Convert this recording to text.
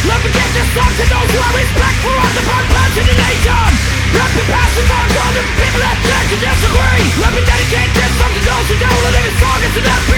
Let me get this song to those who have respect for us upon parts of the nation. Let me pass the on to the people that dare to disagree. Let me dedicate this song to those who know the living song is enough.